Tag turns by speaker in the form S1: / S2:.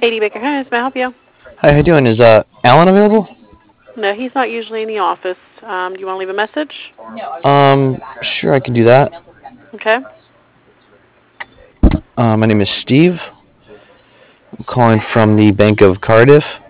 S1: Katie Baker Henness, may I help you?
S2: Hi, how you doing? Is Alan available?
S1: No, he's not usually in the office. Do you want to leave a message?
S2: Sure, I can do that.
S1: Okay.
S2: My name is Steve. I'm calling from the Bank of Cardiff.